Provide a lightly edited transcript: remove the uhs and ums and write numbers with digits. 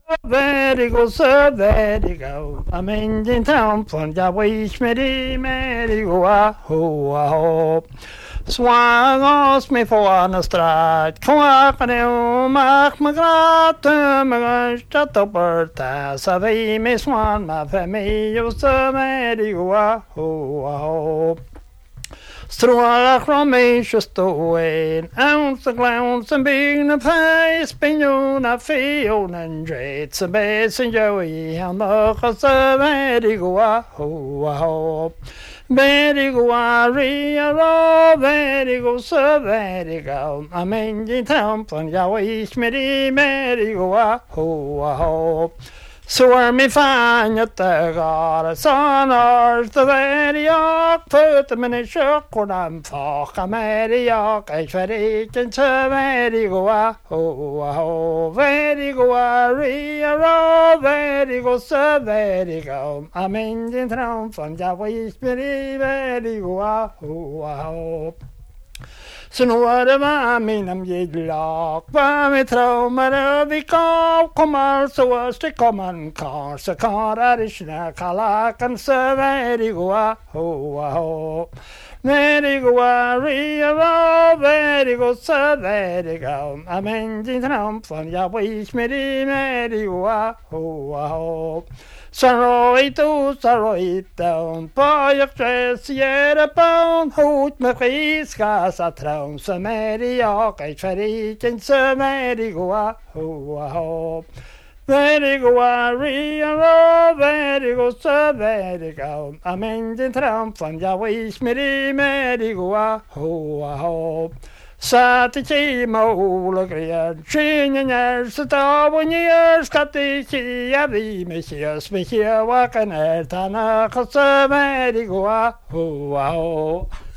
Very go, sir, very go. I'm in town from the wish me, merry go, ho, ho. Swang oss me for en straat, kvakken mak me graten, me stad op er sa vi me swan, ma femi, jo så merry go, ho, ho. Strålar från mig ståen, ounce och glans and being a face, pinjona fionen dread, så besen Joey, han möka så very go, ho, ho. Very go, ria, very go, so very go. I'm in the town from Joey, Smitty, very go, ho, ho. Så är min fan jättegare sanar så very jag fötter men i kökonan faka med jag är färdigen så very goa ho ho very goa ria ro very go så very go I'm in din tron från jag vis mig very goa ho ho. Så nu är det var minam gidlak, vad vi traumar vi kommer så det kommer kar så karar isna kalakan så very goa ho ho. Very goa ria very go så very go. I'm in din tramp från jag vis med dig very goa ho ho. Saroito, på jag träsger på en hot med friska satron som är i jag är färdigen som är i goa ho ho. Very goa ria very go så very go. I'm in din tramp från jag vis med dig very goa ho ho. Satt i kima olagrier, skynjer så tavonjer skatti kia vi med kios med kia wakan er tana kasa med i goa ho ho.